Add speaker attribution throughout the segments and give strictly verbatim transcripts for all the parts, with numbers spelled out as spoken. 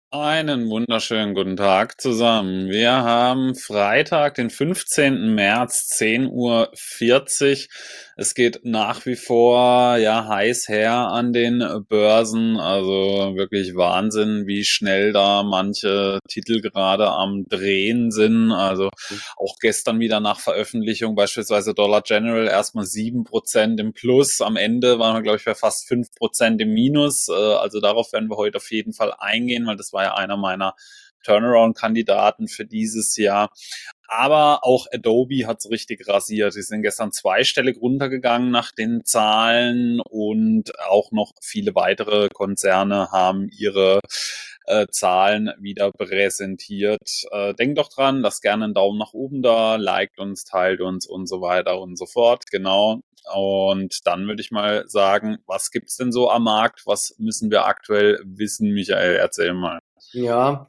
Speaker 1: Einen wunderschönen guten Tag zusammen. Wir haben Freitag, den fünfzehnten März, zehn Uhr vierzig. Es geht nach wie vor ja heiß her an den Börsen. Also wirklich Wahnsinn, wie schnell da manche Titel gerade am Drehen sind. Also auch gestern wieder nach Veröffentlichung beispielsweise Dollar General erstmal sieben Prozent im Plus. Am Ende waren wir, glaube ich, bei fast fünf Prozent im Minus. Äh, Also darauf werden wir heute auf jeden Fall eingehen, weil das war ja einer meiner Turnaround-Kandidaten für dieses Jahr. Aber auch Adobe hat es richtig rasiert. Sie sind gestern zweistellig runtergegangen nach den Zahlen und auch noch viele weitere Konzerne haben ihre äh, Zahlen wieder präsentiert. Äh, denkt doch dran, lasst gerne einen Daumen nach oben da, liked uns, teilt uns und so weiter und so fort. Genau. Und dann würde ich mal sagen, was gibt's denn so am Markt? Was müssen wir aktuell wissen? Michael, erzähl mal.
Speaker 2: Ja,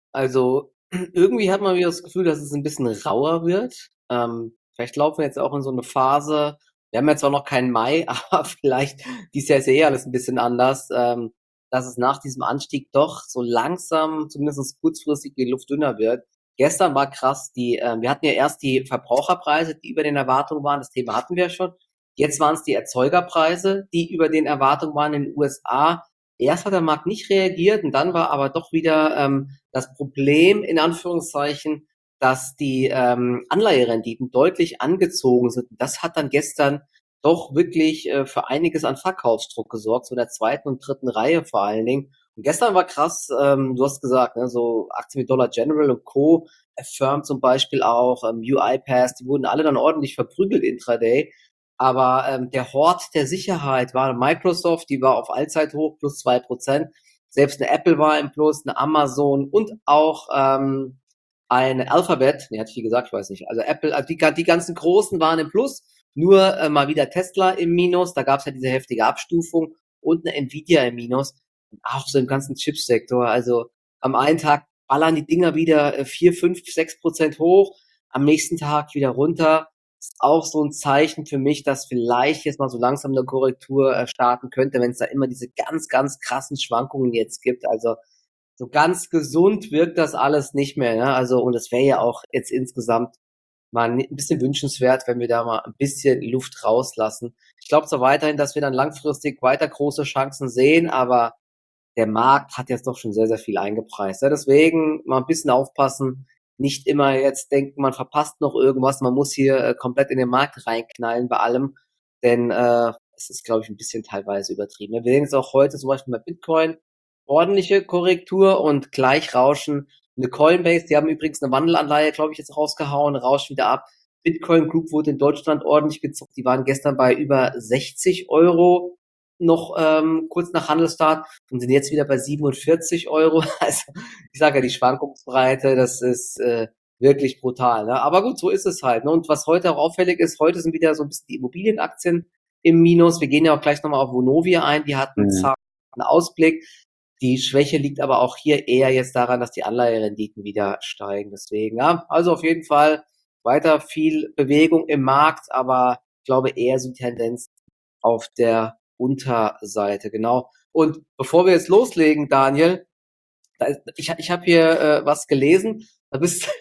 Speaker 2: also irgendwie hat man wieder das Gefühl, dass es ein bisschen rauer wird. Ähm, vielleicht laufen wir jetzt auch in so eine Phase. Wir haben jetzt zwar noch keinen Mai, aber vielleicht dieses Jahr ist ja eh alles ein bisschen anders, ähm, dass es nach diesem Anstieg doch so langsam, zumindest kurzfristig, die Luft dünner wird. Gestern war krass, die, ähm, wir hatten ja erst die Verbraucherpreise, die über den Erwartungen waren. Das Thema hatten wir ja schon. Jetzt waren es die Erzeugerpreise, die über den Erwartungen waren in den U S A. Erst hat der Markt nicht reagiert und dann war aber doch wieder ähm, das Problem, in Anführungszeichen, dass die ähm, Anleiherenditen deutlich angezogen sind. Das hat dann gestern doch wirklich äh, für einiges an Verkaufsdruck gesorgt, so in der zweiten und dritten Reihe vor allen Dingen. Und gestern war krass, ähm, du hast gesagt, ne, so Aktien wie Dollar General und Co., Affirm zum Beispiel auch, ähm, UiPath, die wurden alle dann ordentlich verprügelt intraday. Aber ähm, der Hort der Sicherheit war Microsoft, die war auf Allzeithoch plus zwei Prozent. Selbst eine Apple war im Plus, eine Amazon und auch ähm, eine Alphabet. Nee, hatte ich wie gesagt, ich weiß nicht. Also Apple, also die, die ganzen Großen waren im Plus. Nur äh, mal wieder Tesla im Minus. Da gab es ja diese heftige Abstufung und eine Nvidia im Minus. Und auch so im ganzen Chipsektor. Also am einen Tag ballern die Dinger wieder äh, vier, fünf, sechs Prozent hoch. Am nächsten Tag wieder runter. Ist auch so ein Zeichen für mich, dass vielleicht jetzt mal so langsam eine Korrektur äh, starten könnte, wenn es da immer diese ganz, ganz krassen Schwankungen jetzt gibt. Also so ganz gesund wirkt das alles nicht mehr. Ne? Also und es wäre ja auch jetzt insgesamt mal ein bisschen wünschenswert, wenn wir da mal ein bisschen Luft rauslassen. Ich glaube zwar weiterhin, dass wir dann langfristig weiter große Chancen sehen, aber der Markt hat jetzt doch schon sehr, sehr viel eingepreist. Ja, deswegen mal ein bisschen aufpassen, nicht immer jetzt denken, man verpasst noch irgendwas, man muss hier äh, komplett in den Markt reinknallen bei allem, denn äh, es ist, glaube ich, ein bisschen teilweise übertrieben. Wir sehen jetzt auch heute zum Beispiel bei Bitcoin ordentliche Korrektur und gleich rauschen eine Coinbase, die haben übrigens eine Wandelanleihe, glaube ich, jetzt rausgehauen, rauscht wieder ab. Bitcoin Group wurde in Deutschland ordentlich gezockt, die waren gestern bei über sechzig Euro noch ähm, kurz nach Handelsstart und sind jetzt wieder bei siebenundvierzig Euro. Also ich sage ja, die Schwankungsbreite, das ist äh, wirklich brutal. Ne? Aber gut, so ist es halt. Ne? Und was heute auch auffällig ist, heute sind wieder so ein bisschen die Immobilienaktien im Minus. Wir gehen ja auch gleich nochmal auf Vonovia ein. Die hatten
Speaker 1: Mhm.
Speaker 2: zwar einen Ausblick. Die Schwäche liegt aber auch hier eher jetzt daran, dass die Anleiherenditen wieder steigen. Deswegen, ja, also auf jeden Fall weiter viel Bewegung im Markt, aber ich glaube eher so die Tendenz auf der Unterseite, genau. Und bevor wir jetzt loslegen, Daniel, da ist, ich, ich habe hier äh, was gelesen, da bist,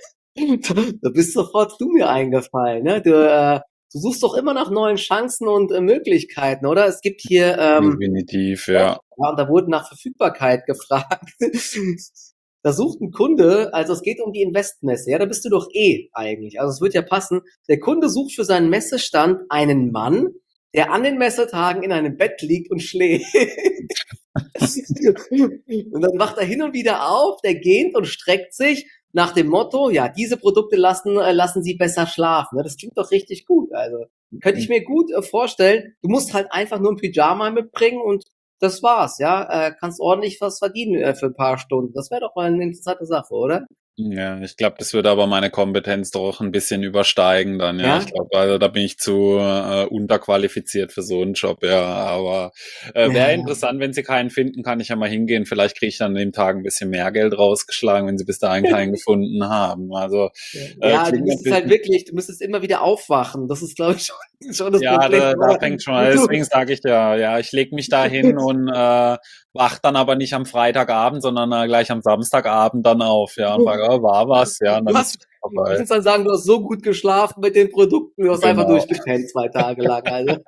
Speaker 2: da bist sofort du mir eingefallen, ne? Du, äh, du suchst doch immer nach neuen Chancen und äh, Möglichkeiten, oder? Es gibt hier, ähm,
Speaker 1: Definitiv,
Speaker 2: ja,
Speaker 1: ja.
Speaker 2: und da wurde nach Verfügbarkeit gefragt. Da sucht ein Kunde, also es geht um die Investmesse, ja, da bist du doch eh eigentlich. Also es wird ja passen. Der Kunde sucht für seinen Messestand einen Mann, der an den Messetagen in einem Bett liegt und schläft. Und dann wacht er hin und wieder auf, der gähnt und streckt sich nach dem Motto, ja, diese Produkte lassen, äh, lassen Sie besser schlafen. Ne? Das klingt doch richtig gut. Also könnte ich mir gut äh, vorstellen. Du musst halt einfach nur ein Pyjama mitbringen und das war's, ja. Äh, kannst ordentlich was verdienen äh, für ein paar Stunden. Das wäre doch mal eine interessante Sache, oder?
Speaker 1: Ja, ich glaube, das würde aber meine Kompetenz doch ein bisschen übersteigen dann, ja. Ich
Speaker 2: Ja?
Speaker 1: glaube, also, da bin ich zu, äh, unterqualifiziert für so einen Job, ja. Aber, äh, wäre
Speaker 2: Ja.
Speaker 1: interessant, wenn Sie keinen finden, kann ich ja mal hingehen. Vielleicht kriege ich dann an dem Tag ein bisschen mehr Geld rausgeschlagen, wenn Sie bis dahin keinen gefunden haben. Also, äh,
Speaker 2: Ja, du
Speaker 1: klingt
Speaker 2: müsstest
Speaker 1: natürlich
Speaker 2: halt wirklich du müsstest immer wieder aufwachen. Das ist, glaube ich, schon schon das
Speaker 1: ja,
Speaker 2: Problem.
Speaker 1: da da
Speaker 2: Aber
Speaker 1: fängt's schon an.
Speaker 2: du
Speaker 1: Deswegen sage ich ja, ja, ich lege mich da hin und, äh, wache dann aber nicht am Freitagabend, sondern, äh, gleich am Samstagabend dann auf, ja, und frage: „Oh, war was?“ Ja, und
Speaker 2: du
Speaker 1: dann ist
Speaker 2: hast
Speaker 1: es
Speaker 2: ich
Speaker 1: vorbei.
Speaker 2: muss dann sagen, du hast so gut geschlafen mit den Produkten, du hast einfach
Speaker 1: Genau.
Speaker 2: durchgepennt zwei Tage lang, also.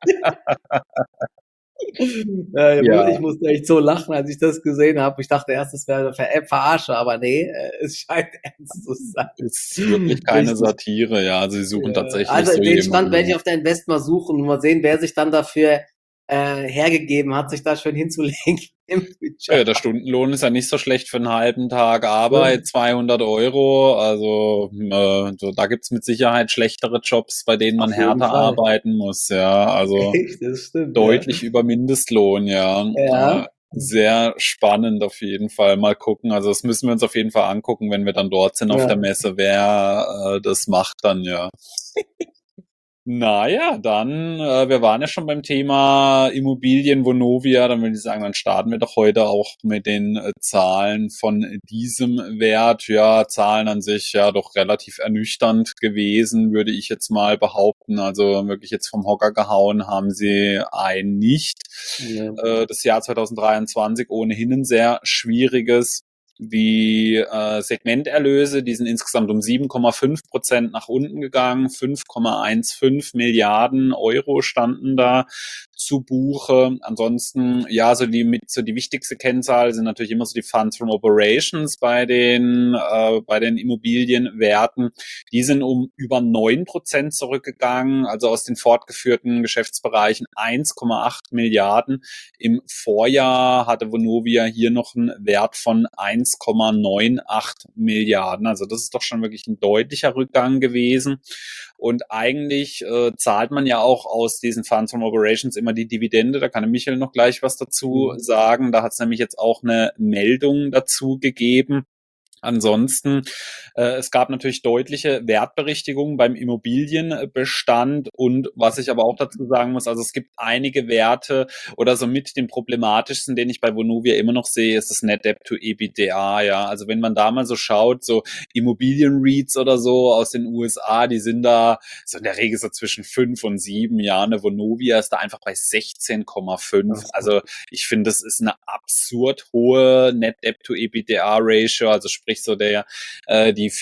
Speaker 2: Ja, ich mu
Speaker 1: Ja.
Speaker 2: ich musste echt so lachen, als ich das gesehen habe. Ich dachte erst, es wäre 'ne Ver äh, Verarsche, aber ne, äh, es scheint ernst zu
Speaker 1: Ist wirklich
Speaker 2: sein.
Speaker 1: keine
Speaker 2: Richtig.
Speaker 1: Satire, ja. Also, sie suchen
Speaker 2: Ja,
Speaker 1: tatsächlich
Speaker 2: also
Speaker 1: so
Speaker 2: den Stand werde ich
Speaker 1: jemanden.
Speaker 2: auf der Invest mal suchen und mal sehen, wer sich dann dafür, äh, hergegeben hat, sich da schön hinzulegen im
Speaker 1: Ja, der
Speaker 2: Pyjama.
Speaker 1: Stundenlohn ist ja nicht so schlecht für 'n halben Tag
Speaker 2: Ne?
Speaker 1: Arbeit, zweihundert Euro. Also, hm, äh, so da gibt's mit Sicherheit schlechtere Jobs, bei denen man
Speaker 2: Auf jeden
Speaker 1: härter
Speaker 2: Fall.
Speaker 1: arbeiten muss, ja. Also,
Speaker 2: Echt, das stimmt, ja.
Speaker 1: deutlich über Mindestlohn, ja. Äh,
Speaker 2: Ja.
Speaker 1: sehr spannend auf jeden Fall. Mal gucken. Also, das müssen wir uns auf jeden Fall angucken, wenn wir dann dort sind auf der
Speaker 2: Ja.
Speaker 1: Messe, wer, äh, das macht dann, ja. Na ja, dann, äh, wir waren ja schon beim Thema Immobilien, Vonovia, dann würde ich sagen, dann starten wir doch heute auch mit den, äh, Zahlen von diesem Wert. Ja, Zahlen an sich ja doch relativ ernüchternd gewesen, würde ich jetzt mal behaupten. Also wirklich jetzt vom Hocker gehauen haben sie einen nicht.
Speaker 2: Ja.
Speaker 1: Äh, das Jahr zweitausenddreiundzwanzig ohnehin ein sehr schwieriges. Die äh, Segmenterlöse, die sind insgesamt um sieben Komma fünf Prozent nach unten gegangen. fünf Komma fünfzehn Milliarden Euro standen da zu Buche. Ansonsten, ja, so die mit so die wichtigste Kennzahl sind natürlich immer so die Funds from Operations bei den äh, bei den Immobilienwerten. Die sind um über neun Prozent zurückgegangen, also aus den fortgeführten Geschäftsbereichen eins Komma acht Milliarden. Im Vorjahr hatte Vonovia hier noch einen Wert von eins Komma achtundneunzig Milliarden. Also das ist doch schon wirklich ein deutlicher Rückgang gewesen. Und eigentlich äh, zahlt man ja auch aus diesen Funds from Operations immer die Dividende. Da kann der Michael noch gleich was dazu
Speaker 2: Mhm.
Speaker 1: sagen. Da hat es nämlich jetzt auch eine Meldung dazu gegeben. Ansonsten, äh, es gab natürlich deutliche Wertberichtigungen beim Immobilienbestand und was ich aber auch dazu sagen muss, also es gibt einige Werte oder so mit den problematischsten, den ich bei Vonovia immer noch sehe, ist das Net Debt to EBITDA, ja. Also wenn man da mal so schaut, so Immobilien-REITs oder so aus den U S A, die sind da so in der Regel so zwischen fünf und sieben Jahren. Eine Vonovia ist da einfach bei sechzehn Komma fünf.
Speaker 2: Ach so.
Speaker 1: Also ich finde, das ist eine absurd hohe Net Debt to EBITDA Ratio, also sprich so der äh, die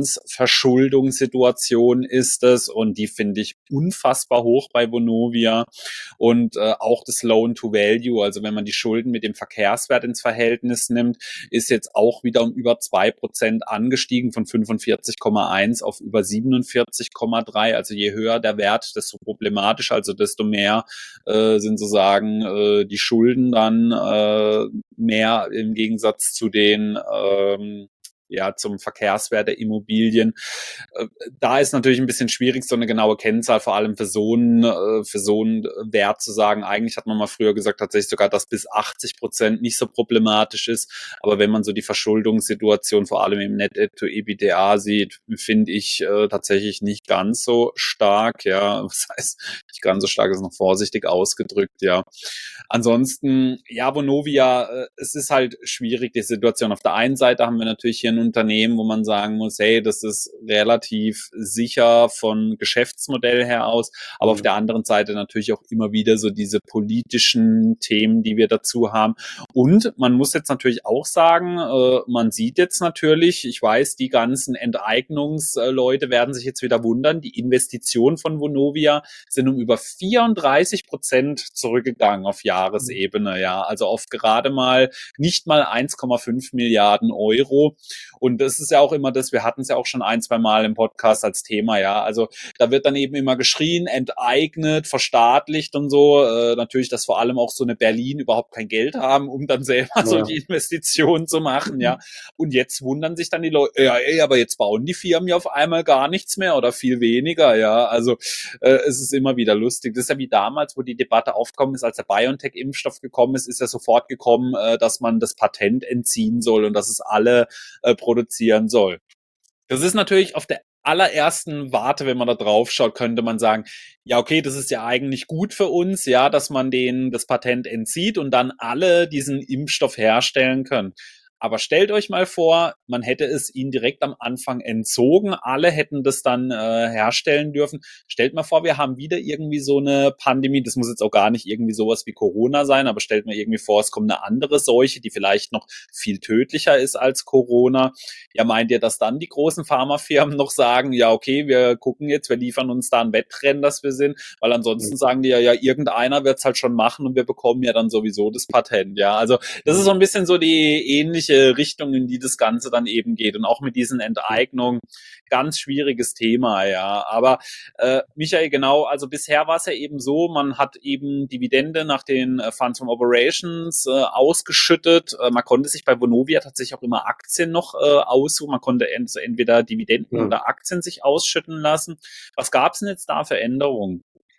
Speaker 1: Finanzverschuldungssituation ist es und die finde ich unfassbar hoch bei Vonovia und äh, auch das Loan to Value, also wenn man die Schulden mit dem Verkehrswert ins Verhältnis nimmt, ist jetzt auch wieder um über zwei Prozent angestiegen von fünfundvierzig Komma eins auf über siebenundvierzig Komma drei. Also je höher der Wert, desto problematischer, also desto mehr äh, sind sozusagen äh, die Schulden dann äh, mehr im Gegensatz zu den ähm, ja, zum Verkehrswert der Immobilien. Äh, Da ist natürlich ein bisschen schwierig, so eine genaue Kennzahl, vor allem für so einen, äh, für so einen Wert zu sagen. Eigentlich hat man mal früher gesagt, tatsächlich sogar, dass bis achtzig Prozent nicht so problematisch ist. Aber wenn man so die Verschuldungssituation vor allem im Net Debt to EBITDA sieht, finde ich äh, tatsächlich nicht ganz so stark. Ja, das heißt, nicht ganz so stark ist noch vorsichtig ausgedrückt. Ja, ansonsten, ja, Vonovia, äh, es ist halt schwierig, die Situation. Auf der einen Seite haben wir natürlich hier ein Unternehmen, wo man sagen muss, hey, das ist relativ sicher von Geschäftsmodell her aus, aber auf
Speaker 2: Mhm.
Speaker 1: der anderen Seite natürlich auch immer wieder so diese politischen Themen, die wir dazu haben. Und man muss jetzt natürlich auch sagen, äh, man sieht jetzt natürlich, ich weiß, die ganzen Enteignungsleute werden sich jetzt wieder wundern, die Investitionen von Vonovia sind um über vierunddreißig Prozent zurückgegangen auf
Speaker 2: Mhm.
Speaker 1: Jahresebene, ja, also auf gerade mal nicht mal eins Komma fünf Milliarden Euro. Und das ist ja auch immer das, wir hatten es ja auch schon ein, zwei Mal im Podcast als Thema, ja. Also da wird dann eben immer geschrien, enteignet, verstaatlicht und so. Äh, natürlich, dass vor allem auch so eine Berlin überhaupt kein Geld haben, um dann selber
Speaker 2: Ja.
Speaker 1: solche Investitionen zu machen, ja. Und jetzt wundern sich dann die Leute, ja, ey, aber jetzt bauen die Firmen ja auf einmal gar nichts mehr oder viel weniger, ja. Also äh, es ist immer wieder lustig. Das ist ja wie damals, wo die Debatte aufgekommen ist, als der BioNTech-Impfstoff gekommen ist, ist ja sofort gekommen, äh, dass man das Patent entziehen soll und dass es alle äh, produzieren soll. Das ist natürlich auf der allerersten Warte, wenn man da drauf schaut, könnte man sagen, ja, okay, das ist ja eigentlich gut für uns, ja, dass man denen das Patent entzieht und dann alle diesen Impfstoff herstellen können. Aber stellt euch mal vor, man hätte es ihnen direkt am Anfang entzogen, alle hätten das dann äh, herstellen dürfen. Stellt mal vor, wir haben wieder irgendwie so eine Pandemie, das muss jetzt auch gar nicht irgendwie sowas wie Corona sein, aber stellt mal irgendwie vor, es kommt eine andere Seuche, die vielleicht noch viel tödlicher ist als Corona. Ja, meint ihr, dass dann die großen Pharmafirmen noch sagen, ja, okay, wir gucken jetzt, wir liefern uns da ein Wettrennen, dass wir sind, weil ansonsten sagen die ja, ja, irgendeiner wird es halt schon machen und wir bekommen ja dann sowieso das Patent, ja. Also das ist so ein bisschen so die ähnliche Richtung, in die das Ganze dann eben geht und auch mit diesen Enteignungen, ganz schwieriges Thema, ja. Aber äh, Michael, genau, also bisher war es ja eben so, man hat eben Dividende nach den äh, Funds from Operations äh, ausgeschüttet. Äh, man konnte sich bei Vonovia tatsächlich auch immer Aktien noch äh, aussuchen. Man konnte ent entweder Dividenden
Speaker 2: Ja.
Speaker 1: oder Aktien sich ausschütten lassen. Was gab es denn jetzt da für Änderungen?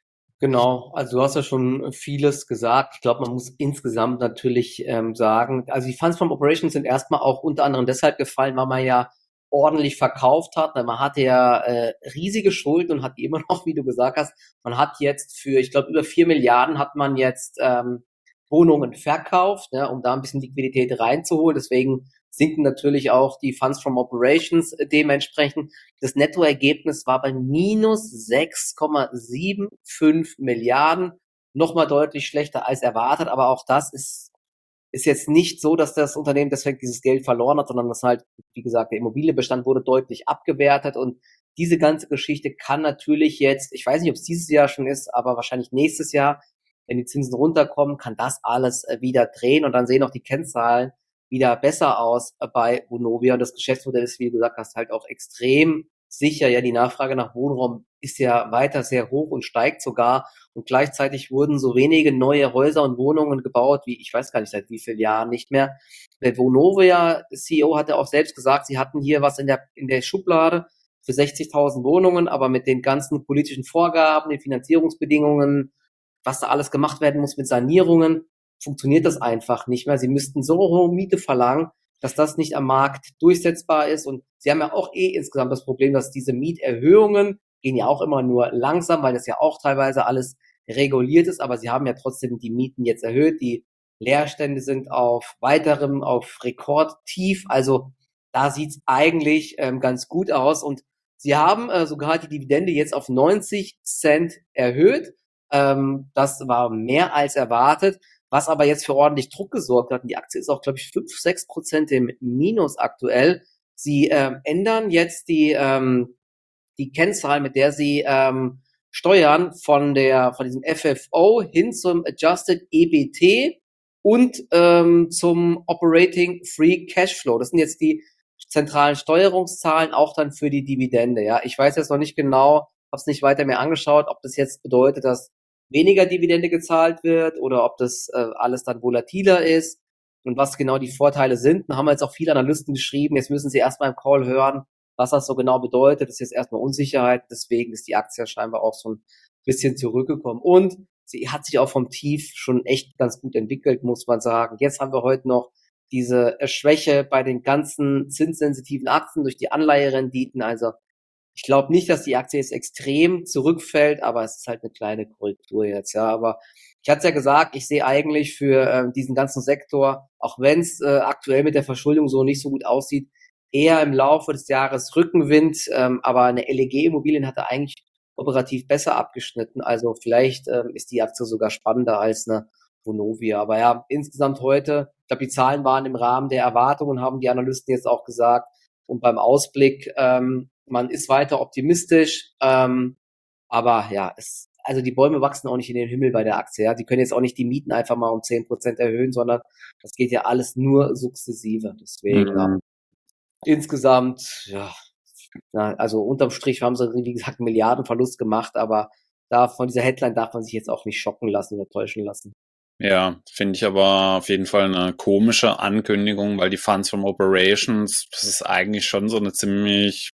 Speaker 2: Genau, also du hast ja schon vieles gesagt. Ich glaube, man muss insgesamt natürlich ähm, sagen, also die Funds from Operations sind erstmal auch unter anderem deshalb gefallen, weil man ja ordentlich verkauft hat. Weil man hatte ja äh, riesige Schulden und hat die immer noch, wie du gesagt hast. Man hat jetzt für, ich glaube, über vier Milliarden hat man jetzt ähm, Wohnungen verkauft, ne, um da ein bisschen Liquidität reinzuholen. Deswegen sinken natürlich auch die Funds from Operations äh, dementsprechend. Das Nettoergebnis war bei minus sechs Komma fünfundsiebzig Milliarden, nochmal deutlich schlechter als erwartet, aber auch das ist, ist jetzt nicht so, dass das Unternehmen deswegen dieses Geld verloren hat, sondern dass halt, wie gesagt, der Immobilienbestand wurde deutlich abgewertet und diese ganze Geschichte kann natürlich jetzt, ich weiß nicht, ob es dieses Jahr schon ist, aber wahrscheinlich nächstes Jahr, wenn die Zinsen runterkommen, kann das alles äh, wieder drehen und dann sehen auch die Kennzahlen wieder besser aus äh, bei Vonovia. Und das Geschäftsmodell ist, wie du gesagt hast, halt auch extrem sicher. Ja, die Nachfrage nach Wohnraum ist ja weiter sehr hoch und steigt sogar. Und gleichzeitig wurden so wenige neue Häuser und Wohnungen gebaut, wie ich weiß gar nicht seit wie vielen Jahren nicht mehr. Der Vonovia C E O hatte auch selbst gesagt, sie hatten hier was in der, in der Schublade für sechzigtausend Wohnungen, aber mit den ganzen politischen Vorgaben, den Finanzierungsbedingungen, was da alles gemacht werden muss mit Sanierungen, funktioniert das einfach nicht mehr. Sie müssten so hohe Miete verlangen, dass das nicht am Markt durchsetzbar ist. Und sie haben ja auch eh insgesamt das Problem, dass diese Mieterhöhungen gehen ja auch immer nur langsam, weil das ja auch teilweise alles reguliert ist. Aber sie haben ja trotzdem die Mieten jetzt erhöht. Die Leerstände sind auf weiterem, auf Rekordtief. Also da sieht's eigentlich ähm, ganz gut aus. Und sie haben äh, sogar die Dividende jetzt auf neunzig Cent erhöht. Ähm, das war mehr als erwartet, was aber jetzt für ordentlich Druck gesorgt hat. Und die Aktie ist auch, glaube ich, fünf, sechs Prozent im Minus aktuell. Sie ähm, ändern jetzt die, ähm, die Kennzahl, mit der sie ähm, steuern, von der von diesem F F O hin zum Adjusted E B T und ähm, zum Operating Free Cashflow. Das sind jetzt die zentralen Steuerungszahlen, auch dann für die Dividende. Ja, ich weiß jetzt noch nicht genau, habe es nicht weiter mehr angeschaut, ob das jetzt bedeutet, dass weniger Dividende gezahlt wird oder ob das äh, alles dann volatiler ist und was genau die Vorteile sind. Da haben wir jetzt auch viele Analysten geschrieben, jetzt müssen sie erstmal im Call hören, was das so genau bedeutet. Das ist jetzt erstmal Unsicherheit, deswegen ist die Aktie scheinbar auch so ein bisschen zurückgekommen. Und sie hat sich auch vom Tief schon echt ganz gut entwickelt, muss man sagen. Jetzt haben wir heute noch diese Schwäche bei den ganzen zinssensitiven Aktien durch die Anleiherenditen. Also ich glaube nicht, dass die Aktie jetzt extrem zurückfällt, aber es ist halt eine kleine Korrektur jetzt, ja. Aber ich hatte es ja gesagt, ich sehe eigentlich für ähm, diesen ganzen Sektor, auch wenn es äh, aktuell mit der Verschuldung so nicht so gut aussieht, eher im Laufe des Jahres Rückenwind. Ähm, aber eine L E G-Immobilien hatte eigentlich operativ besser abgeschnitten. Also vielleicht ähm, ist die Aktie sogar spannender als eine Vonovia. Aber ja, insgesamt heute, ich glaube, die Zahlen waren im Rahmen der Erwartungen, haben die Analysten jetzt auch gesagt. Und beim Ausblick, ähm, man ist weiter optimistisch, ähm, aber ja, es, also die Bäume wachsen auch nicht in den Himmel bei der Aktie. Ja, die können jetzt auch nicht die Mieten einfach mal um zehn Prozent erhöhen, sondern das geht ja alles nur sukzessive. Deswegen, ja,
Speaker 1: Mhm.
Speaker 2: insgesamt, ja, ja, also unterm Strich haben sie, wie gesagt, einen Milliardenverlust gemacht, aber da von dieser Headline darf man sich jetzt auch nicht schocken lassen oder täuschen lassen.
Speaker 1: Ja, finde ich aber auf jeden Fall eine komische Ankündigung, weil die Funds from Operations, das ist eigentlich schon so eine ziemlich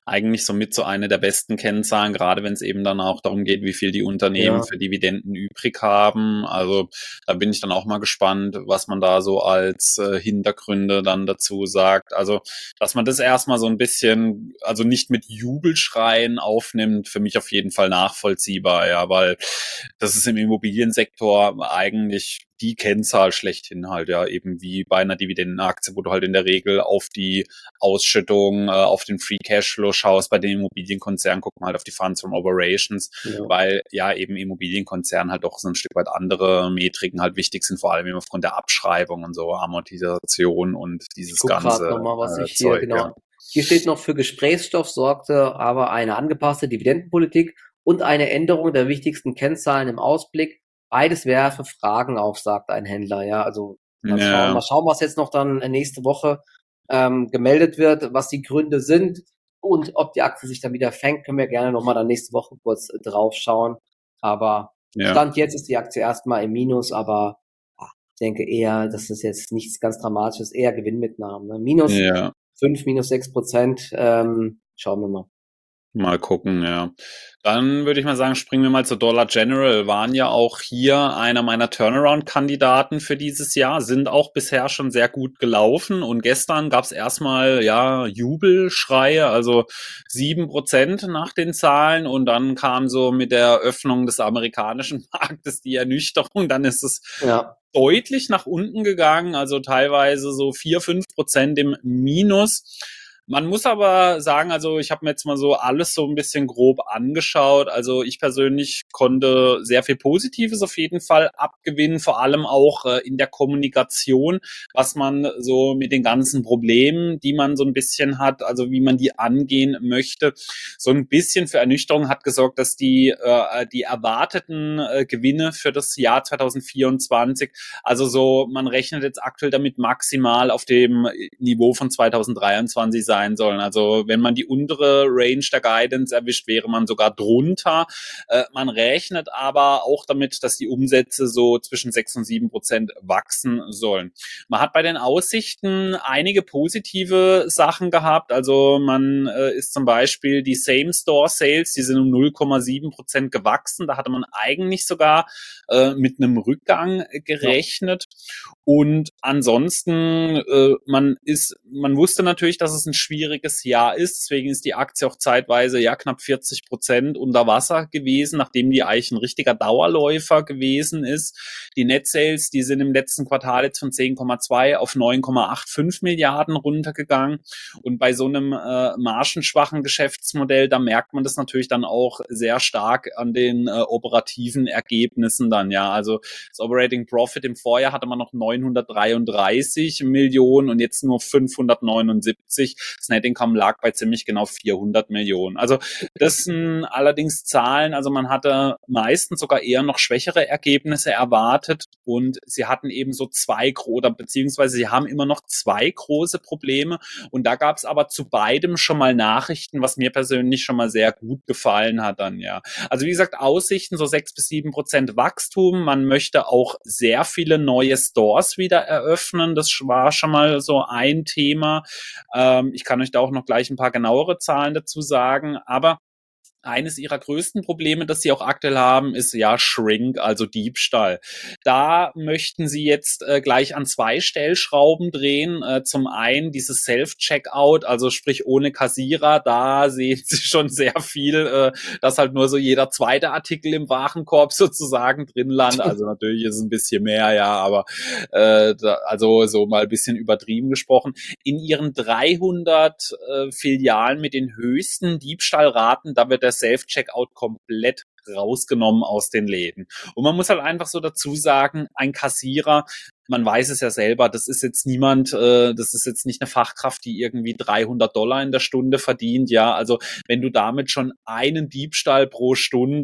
Speaker 1: eigentlich somit so eine der besten Kennzahlen, gerade wenn es eben dann auch darum geht, wie viel die Unternehmen
Speaker 2: Ja.
Speaker 1: für Dividenden übrig haben. Also da bin ich dann auch mal gespannt, was man da so als äh, Hintergründe dann dazu sagt. Also, dass man das erstmal so ein bisschen, also nicht mit Jubelschreien aufnimmt, für mich auf jeden Fall nachvollziehbar, ja, weil das ist im Immobiliensektor eigentlich die Kennzahl schlechthin halt, ja, eben wie bei einer Dividendenaktie, wo du halt in der Regel auf die Ausschüttung, äh, auf den Free Cashflow schaust. Bei den Immobilienkonzernen guckt man halt auf die Funds from Operations,
Speaker 2: Ja.
Speaker 1: weil ja eben Immobilienkonzernen halt doch so ein Stück weit andere Metriken halt wichtig sind, vor allem eben aufgrund der Abschreibung und so, Amortisation und
Speaker 2: Ich
Speaker 1: dieses
Speaker 2: gucke gerade
Speaker 1: ganze
Speaker 2: nochmal, was
Speaker 1: äh,
Speaker 2: ich hier
Speaker 1: Zeug, ja.
Speaker 2: genau. Hier steht noch, für Gesprächsstoff sorgte aber eine angepasste Dividendenpolitik und eine Änderung der wichtigsten Kennzahlen im Ausblick. Beides werfe Fragen auf, sagt ein Händler. Ja, also mal schauen,
Speaker 1: Ja,
Speaker 2: mal schauen, was jetzt noch dann nächste Woche ähm, gemeldet wird, was die Gründe sind und ob die Aktie sich dann wieder fängt, können wir gerne nochmal dann nächste Woche kurz äh, drauf schauen. Aber
Speaker 1: ja,
Speaker 2: Stand jetzt ist die Aktie erstmal im Minus, aber ah, ich denke eher, das ist jetzt nichts ganz Dramatisches, eher Gewinnmitnahmen. Ne? Minus
Speaker 1: ja.
Speaker 2: fünf, minus sechs Prozent. Ähm, schauen wir mal.
Speaker 1: Mal gucken, ja. Dann würde ich mal sagen, springen wir mal zu Dollar General. Waren ja auch hier einer meiner Turnaround-Kandidaten für dieses Jahr, sind auch bisher schon sehr gut gelaufen. Und gestern gab es erstmal ja Jubelschreie, also sieben Prozent nach den Zahlen. Und dann kam so mit der Öffnung des amerikanischen Marktes die Ernüchterung. Dann ist es
Speaker 2: Ja,
Speaker 1: deutlich nach unten gegangen, also teilweise so vier, fünf Prozent im Minus. Man muss aber sagen, also ich habe mir jetzt mal so alles so ein bisschen grob angeschaut. Also ich persönlich konnte sehr viel Positives auf jeden Fall abgewinnen, vor allem auch äh, in der Kommunikation, was man so mit den ganzen Problemen, die man so ein bisschen hat, also wie man die angehen möchte, so ein bisschen für Ernüchterung hat gesorgt, dass die, äh, die erwarteten äh, Gewinne für das Jahr zwanzig vierundzwanzig, also so, man rechnet jetzt aktuell damit maximal auf dem Niveau von zwanzig dreiundzwanzig sein sollen. Also wenn man die untere Range der Guidance erwischt, wäre man sogar drunter. Äh, man rechnet aber auch damit, dass die Umsätze so zwischen sechs und sieben Prozent wachsen sollen. Man hat bei den Aussichten einige positive Sachen gehabt. Also man äh, ist zum Beispiel die Same-Store-Sales, die sind um null Komma sieben Prozent gewachsen. Da hatte man eigentlich sogar äh, mit einem Rückgang
Speaker 2: ja,
Speaker 1: gerechnet. Und ansonsten, äh, man ist, man wusste natürlich, dass es ein schwieriges Jahr ist. Deswegen ist die Aktie auch zeitweise ja knapp vierzig Prozent unter Wasser gewesen, nachdem die eigentlich ein richtiger Dauerläufer gewesen ist. Die Net Sales, die sind im letzten Quartal jetzt von zehn Komma zwei auf neun Komma fünfundachtzig Milliarden runtergegangen. Und bei so einem äh, margenschwachen Geschäftsmodell, da merkt man das natürlich dann auch sehr stark an den äh, operativen Ergebnissen dann, ja. Also das Operating Profit im Vorjahr hatte man noch neunhundertdreiunddreißig Millionen und jetzt nur fünfhundertneunundsiebzig. Das Net Income lag bei ziemlich genau vierhundert Millionen. Also das sind allerdings Zahlen, also man hatte meistens sogar eher noch schwächere Ergebnisse erwartet und sie hatten eben so zwei oder beziehungsweise sie haben immer noch zwei große Probleme und da gab es aber zu beidem schon mal Nachrichten, was mir persönlich schon mal sehr gut gefallen hat dann, ja. Also wie gesagt, Aussichten so sechs bis sieben Prozent Wachstum. Man möchte auch sehr viele neue Stores wieder eröffnen. Das war schon mal so ein Thema. Ähm, ich kann euch da auch noch gleich ein paar genauere Zahlen dazu sagen, aber eines ihrer größten Probleme, das sie auch aktuell haben, ist ja Shrink, also Diebstahl. Da möchten sie jetzt äh, gleich an zwei Stellschrauben drehen. Äh, zum einen dieses Self-Checkout, also sprich ohne Kassierer. Da sehen sie schon sehr viel, äh, dass halt nur so jeder zweite Artikel im Warenkorb sozusagen drin landet. Also natürlich ist es ein bisschen mehr, ja, aber äh, da, also so mal ein bisschen übertrieben gesprochen. In ihren dreihundert äh, Filialen mit den höchsten Diebstahlraten, da wird der Self-Checkout komplett rausgenommen aus den Läden. Und man muss halt einfach so dazu sagen, ein Kassierer, man weiß es ja selber, das ist jetzt niemand, äh, das ist jetzt nicht eine Fachkraft, die irgendwie dreihundert Dollar in der Stunde verdient, ja, also wenn du damit schon einen Diebstahl pro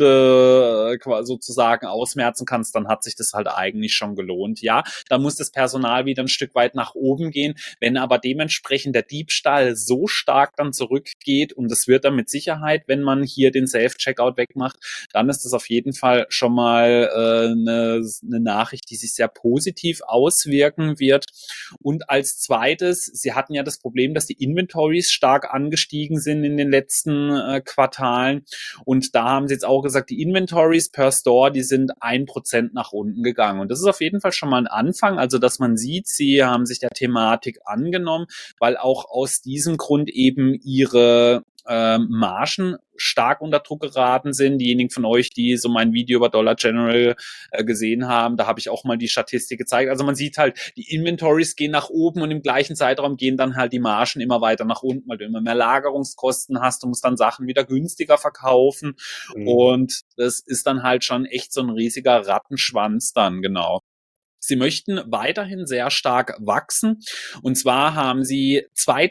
Speaker 1: Stunde äh, sozusagen ausmerzen kannst, dann hat sich das halt eigentlich schon gelohnt, ja, da muss das Personal wieder ein Stück weit nach oben gehen, wenn aber dementsprechend der Diebstahl so stark dann zurückgeht und es wird dann mit Sicherheit, wenn man hier den Self-Checkout wegmacht, dann ist das auf jeden Fall schon mal äh, eine, eine Nachricht, die sich sehr positiv auswirken wird. Und als zweites, sie hatten ja das Problem, dass die Inventories stark angestiegen sind in den letzten äh, Quartalen. Und da haben sie jetzt auch gesagt, die Inventories per Store, die sind ein Prozent nach unten gegangen. Und das ist auf jeden Fall schon mal ein Anfang, also dass man sieht, sie haben sich der Thematik angenommen, weil auch aus diesem Grund eben ihre ähm, Margen stark unter Druck geraten sind. Diejenigen von euch, die so mein Video über Dollar General äh, gesehen haben, da habe ich auch mal die Statistik gezeigt. Also man sieht halt, die Inventories gehen nach oben und im gleichen Zeitraum gehen dann halt die Margen immer weiter nach unten, weil du immer mehr Lagerungskosten hast. Du musst dann Sachen wieder günstiger verkaufen.
Speaker 2: Mhm.
Speaker 1: Und das ist dann halt schon echt so ein riesiger Rattenschwanz dann, genau. Sie möchten weiterhin sehr stark wachsen. Und zwar haben sie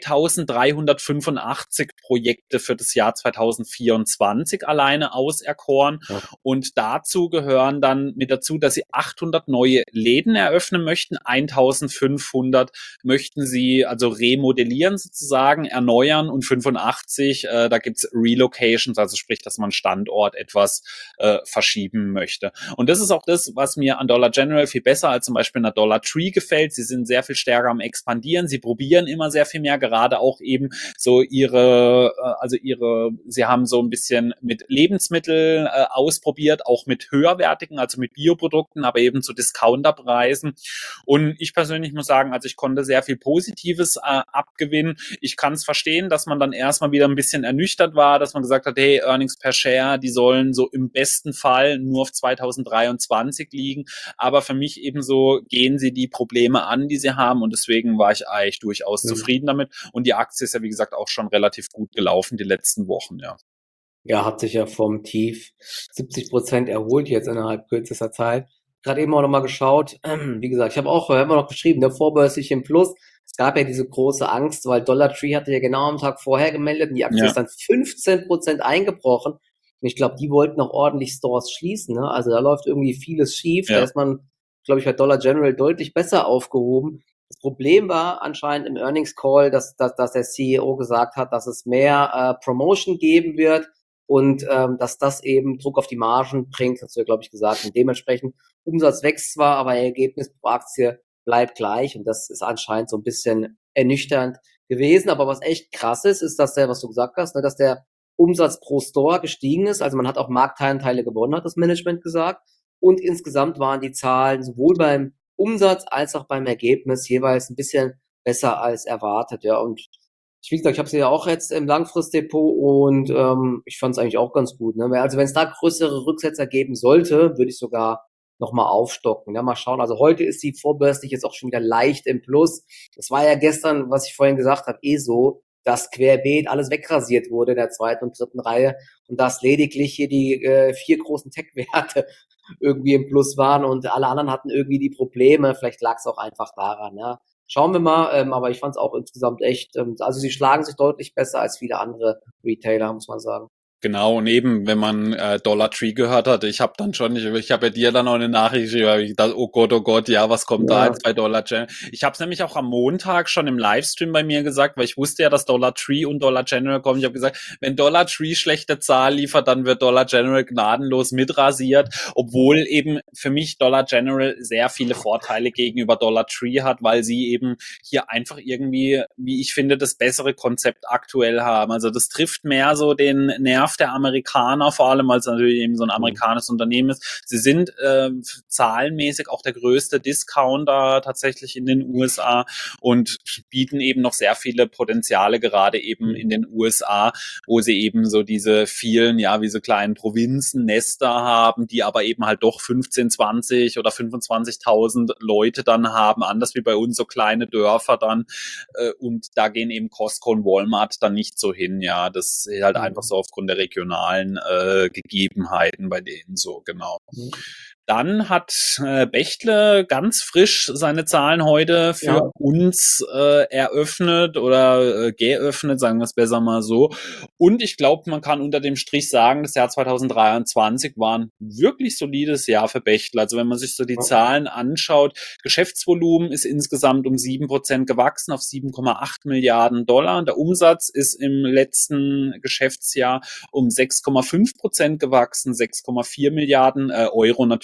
Speaker 1: zweitausenddreihundertfünfundachtzig Projekte für das Jahr zweitausendvierundzwanzig alleine auserkoren.
Speaker 2: Ja.
Speaker 1: Und dazu gehören dann mit dazu, dass sie achthundert neue Läden eröffnen möchten. eintausendfünfhundert möchten sie also remodellieren sozusagen, erneuern und fünfundachtzig, äh, da gibt's Relocations, also sprich, dass man Standort etwas äh, verschieben möchte. Und das ist auch das, was mir an Dollar General viel besser als zum Beispiel einer Dollar Tree gefällt. Sie sind sehr viel stärker am Expandieren. Sie probieren immer sehr viel mehr, gerade auch eben so ihre, also ihre, sie haben so ein bisschen mit Lebensmitteln äh, ausprobiert, auch mit höherwertigen, also mit Bioprodukten, aber eben zu Discounterpreisen. Und ich persönlich muss sagen, also ich konnte sehr viel Positives äh, abgewinnen. Ich kann es verstehen, dass man dann erstmal wieder ein bisschen ernüchtert war, dass man gesagt hat, hey, Earnings per Share, die sollen so im besten Fall nur auf zweitausenddreiundzwanzig liegen. Aber für mich eben so gehen sie die Probleme an, die sie haben. Und deswegen war ich eigentlich durchaus
Speaker 2: Mhm.
Speaker 1: zufrieden damit. Und die Aktie ist ja, wie gesagt, auch schon relativ gut gelaufen die letzten Wochen, ja.
Speaker 2: Ja, hat sich ja vom Tief siebzig Prozent erholt jetzt innerhalb kürzester Zeit. Gerade eben auch nochmal geschaut. Wie gesagt, ich habe auch immer noch geschrieben, der vorbörslich im Plus. Es gab ja diese große Angst, weil Dollar Tree hatte ja genau am Tag vorher gemeldet und die Aktie
Speaker 1: Ja.
Speaker 2: ist dann fünfzehn Prozent eingebrochen. Und ich glaube, die wollten noch ordentlich Stores schließen. Ne? Also da läuft irgendwie vieles schief.
Speaker 1: Ja.
Speaker 2: Da ist man, glaube ich, bei Dollar General deutlich besser aufgehoben. Das Problem war anscheinend im Earnings Call, dass, dass, dass der C E O gesagt hat, dass es mehr äh, Promotion geben wird und ähm, dass das eben Druck auf die Margen bringt, hast du ja, glaube ich, gesagt. Und dementsprechend, Umsatz wächst zwar, aber Ergebnis pro Aktie bleibt gleich. Und das ist anscheinend so ein bisschen ernüchternd gewesen. Aber was echt krass ist, ist, dass der, was du gesagt hast, ne, dass der Umsatz pro Store gestiegen ist. Also man hat auch Marktteilteile gewonnen, hat das Management gesagt. Und insgesamt waren die Zahlen sowohl beim Umsatz als auch beim Ergebnis jeweils ein bisschen besser als erwartet. Ja, und ich, wie gesagt, ich habe sie ja auch jetzt im Langfristdepot und ähm, ich fand es eigentlich auch ganz gut. Ne? Also wenn es da größere Rücksetzer geben sollte, würde ich sogar nochmal aufstocken. Ja, mal schauen. Also heute ist sie vorbörslich jetzt auch schon wieder leicht im Plus. Das war ja gestern, was ich vorhin gesagt habe, eh so, dass querbeet alles wegrasiert wurde in der zweiten und dritten Reihe und dass lediglich hier die äh, vier großen Tech-Werte irgendwie im Plus waren und alle anderen hatten irgendwie die Probleme. Vielleicht lag es auch einfach daran. Ja. Schauen wir mal, ähm, aber ich fand es auch insgesamt echt, ähm, also sie schlagen sich deutlich besser als viele andere Retailer, muss man sagen.
Speaker 1: Genau, und eben, wenn man äh, Dollar Tree gehört hat, ich habe dann schon, ich, ich habe ja dir dann auch eine Nachricht geschrieben, hab ich gedacht, oh Gott, oh Gott, ja, was kommt da
Speaker 2: Ja.
Speaker 1: jetzt bei Dollar General? Ich habe es nämlich auch am Montag schon im Livestream bei mir gesagt, weil ich wusste ja, dass Dollar Tree und Dollar General kommen. Ich habe gesagt, wenn Dollar Tree schlechte Zahl liefert, dann wird Dollar General gnadenlos mitrasiert, obwohl eben für mich Dollar General sehr viele Vorteile gegenüber Dollar Tree hat, weil sie eben hier einfach irgendwie, wie ich finde, das bessere Konzept aktuell haben. Also das trifft mehr so den Nerv der Amerikaner, vor allem, weil es natürlich eben so ein amerikanisches Unternehmen ist. Sie sind äh, zahlenmäßig auch der größte Discounter tatsächlich in den U S A und bieten eben noch sehr viele Potenziale, gerade eben in den U S A, wo sie eben so diese vielen, ja, wie so kleinen Provinzen, Nester haben, die aber eben halt doch fünfzehn, zwanzig oder fünfundzwanzigtausend Leute dann haben, anders wie bei uns so kleine Dörfer dann. Äh, und da gehen eben Costco und Walmart dann nicht so hin, ja. Das ist halt
Speaker 2: Mhm.
Speaker 1: einfach so aufgrund der regionalen äh, Gegebenheiten bei denen so, genau.
Speaker 2: Mhm.
Speaker 1: Dann hat äh, Bechtle ganz frisch seine Zahlen heute für
Speaker 2: Ja.
Speaker 1: uns äh, eröffnet oder äh, geöffnet, sagen wir es besser mal so. Und ich glaube, man kann unter dem Strich sagen, das Jahr zweitausenddreiundzwanzig war ein wirklich solides Jahr für Bechtle. Also wenn man sich so die
Speaker 2: Ja.
Speaker 1: Zahlen anschaut, Geschäftsvolumen ist insgesamt um sieben Prozent gewachsen auf sieben Komma acht Milliarden Dollar. Und der Umsatz ist im letzten Geschäftsjahr um sechs Komma fünf Prozent gewachsen, sechs Komma vier Milliarden äh, Euro natürlich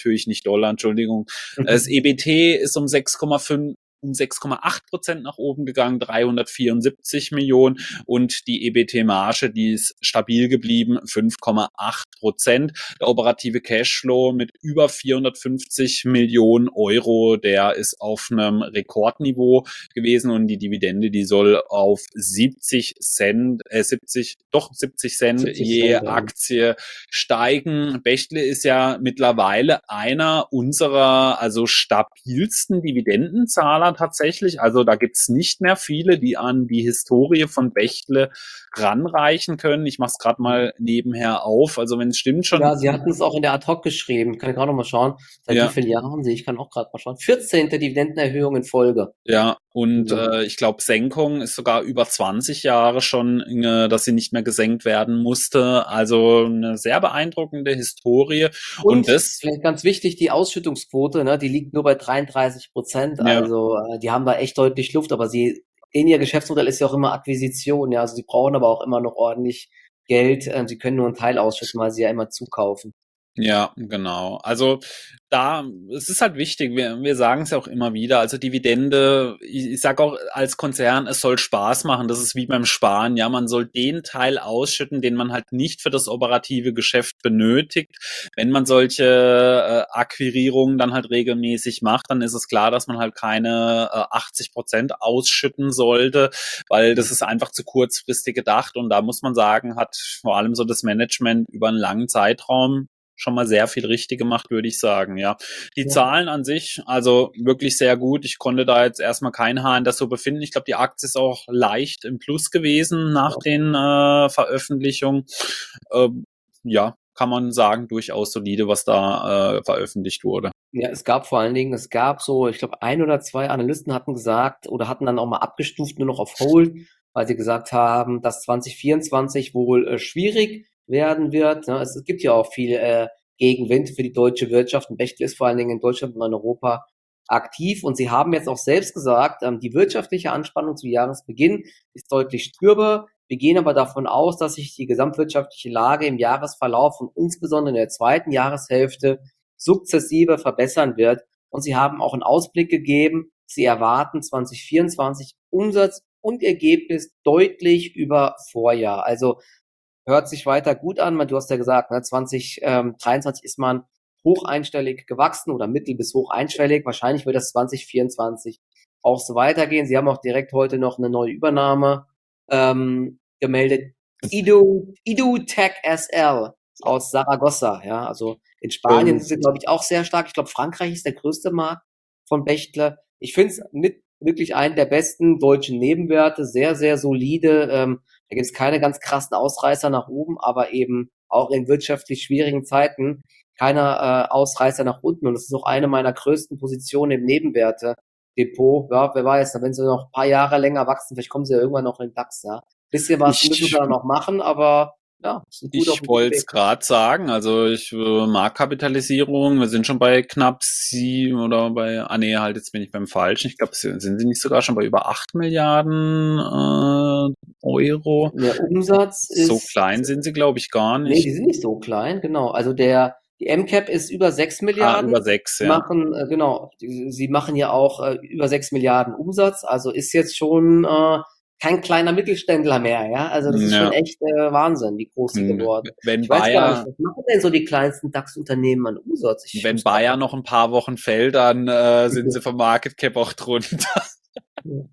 Speaker 1: natürlich nicht Dollar, Entschuldigung. Das E B T ist um sechs Komma fünf um sechs Komma acht Prozent nach oben gegangen, dreihundertvierundsiebzig Millionen, und die E B T-Marge, die ist stabil geblieben, fünf Komma acht Prozent. Der operative Cashflow mit über vierhundertfünfzig Millionen Euro, der ist auf einem Rekordniveau gewesen, und die Dividende, die soll auf siebzig Cent, äh siebzig, doch siebzig Cent
Speaker 2: siebzig
Speaker 1: je
Speaker 2: Cent, ja.
Speaker 1: Aktie steigen. Bechtle ist ja mittlerweile einer unserer also stabilsten Dividendenzahler tatsächlich. Also da gibt's nicht mehr viele, die an die Historie von Bechtle ranreichen können. Ich mache es gerade mal nebenher auf. Also wenn es stimmt schon.
Speaker 2: Ja, sie hatten es auch in der Ad-Hoc geschrieben. Kann ich gerade noch mal schauen. Seit
Speaker 1: Ja.
Speaker 2: wie vielen Jahren sehe ich? kann auch gerade mal schauen. vierzehnte Dividendenerhöhung in Folge.
Speaker 1: Ja, und
Speaker 2: Ja.
Speaker 1: äh, ich glaube, Senkung ist sogar über zwanzig Jahre schon, äh, dass sie nicht mehr gesenkt werden musste. Also eine sehr beeindruckende Historie. Und,
Speaker 2: Und
Speaker 1: das,
Speaker 2: vielleicht ganz wichtig, die Ausschüttungsquote, ne, die liegt nur bei dreiunddreißig Prozent.
Speaker 1: ja,
Speaker 2: Also äh, die haben da echt deutlich Luft, aber sie, in ihr Geschäftsmodell ist ja auch immer Akquisition, ja. Also sie brauchen aber auch immer noch ordentlich Geld. Ähm, sie können nur einen Teil ausschütten, weil sie ja immer zukaufen.
Speaker 1: ja, genau. Also da, es ist halt wichtig, wir, wir sagen es ja auch immer wieder, also Dividende, ich, ich sage auch als Konzern, es soll Spaß machen, das ist wie beim Sparen, ja, man soll den Teil ausschütten, den man halt nicht für das operative Geschäft benötigt. Wenn man solche äh, Akquirierungen dann halt regelmäßig macht, dann ist es klar, dass man halt keine äh, achtzig Prozent ausschütten sollte, weil das ist einfach zu kurzfristig gedacht, und da muss man sagen, hat vor allem so das Management über einen langen Zeitraum schon mal sehr viel richtig gemacht, würde ich sagen, ja. Die
Speaker 2: Ja.
Speaker 1: Zahlen an sich, also wirklich sehr gut. Ich konnte da jetzt erstmal kein Haar in das so befinden. Ich glaube, die Aktie ist auch leicht im Plus gewesen nach
Speaker 2: Ja.
Speaker 1: den äh, Veröffentlichungen. Ähm, ja, kann man sagen, durchaus solide, was da äh, veröffentlicht wurde.
Speaker 2: Ja, es gab vor allen Dingen, es gab so, ich glaube, ein oder zwei Analysten hatten gesagt oder hatten dann auch mal abgestuft, nur noch auf Hold, weil sie gesagt haben, dass zwanzig vierundzwanzig wohl äh, schwierig werden wird. Ne? Es, es gibt ja auch viel äh, Gegenwind für die deutsche Wirtschaft, und Bechtle ist vor allen Dingen in Deutschland und in Europa aktiv, und sie haben jetzt auch selbst gesagt, ähm, die wirtschaftliche Anspannung zu Jahresbeginn ist deutlich spürbar. Wir gehen aber davon aus, dass sich die gesamtwirtschaftliche Lage im Jahresverlauf und insbesondere in der zweiten Jahreshälfte sukzessive verbessern wird. Und sie haben auch einen Ausblick gegeben. Sie erwarten zwanzig vierundzwanzig Umsatz und Ergebnis deutlich über Vorjahr. Also hört sich weiter gut an. Du hast ja gesagt, ne, zwanzig dreiundzwanzig ist man hoch einstellig gewachsen oder mittel- bis hoch einstellig. Wahrscheinlich wird das zwanzig vierundzwanzig auch so weitergehen. Sie haben auch direkt heute noch eine neue Übernahme ähm, gemeldet. Edu, Edu Tech S L aus Saragossa, ja, also in Spanien
Speaker 1: Ähm,
Speaker 2: sind sie, glaube ich, auch sehr stark. Ich glaube, Frankreich ist der größte Markt von Bechtle. Ich finde es mit wirklich einen der besten deutschen Nebenwerte, sehr, sehr solide. Ähm, da gibt es keine ganz krassen Ausreißer nach oben, aber eben auch in wirtschaftlich schwierigen Zeiten keiner äh, Ausreißer nach unten. Und das ist auch eine meiner größten Positionen im Nebenwerte-Depot. Ja, wer weiß, wenn sie noch ein paar Jahre länger wachsen, vielleicht kommen sie ja irgendwann noch in den DAX. Ja. Bisschen was müssen
Speaker 1: ich
Speaker 2: sie da noch machen, aber ja, ist ein gut auf
Speaker 1: Ich
Speaker 2: dem guten
Speaker 1: wollte es
Speaker 2: Weg.
Speaker 1: gerade sagen, also ich äh, Marktkapitalisierung, wir sind schon bei knapp sieben oder bei, ah nee, halt jetzt bin ich beim Falschen. Ich glaube, sind sie nicht sogar schon bei über acht Milliarden äh, Euro?
Speaker 2: Der Umsatz
Speaker 1: So
Speaker 2: ist,
Speaker 1: klein sind sie, glaube ich, gar
Speaker 2: nee,
Speaker 1: nicht.
Speaker 2: die sind nicht so klein, genau. Also der, die M Cap ist über sechs
Speaker 1: Ah, über
Speaker 2: Milliarden.
Speaker 1: sechs,
Speaker 2: Sie
Speaker 1: ja.
Speaker 2: machen, äh, genau, die, sie machen ja auch äh, über sechs Milliarden Umsatz, also ist jetzt schon äh, kein kleiner Mittelständler mehr, ja. Also das ist schon
Speaker 1: Ja.
Speaker 2: echt äh, Wahnsinn, wie groß sie
Speaker 1: Und
Speaker 2: geworden.
Speaker 1: wenn
Speaker 2: Ich weiß gar nicht,
Speaker 1: Bayer,
Speaker 2: was machen denn so die kleinsten DAX-Unternehmen an Umsatz? Ich
Speaker 1: wenn
Speaker 2: muss grad
Speaker 1: Bayer
Speaker 2: mal
Speaker 1: noch ein paar Wochen fällt, dann äh, sind sie vom Market Cap auch drunter.
Speaker 2: gucken.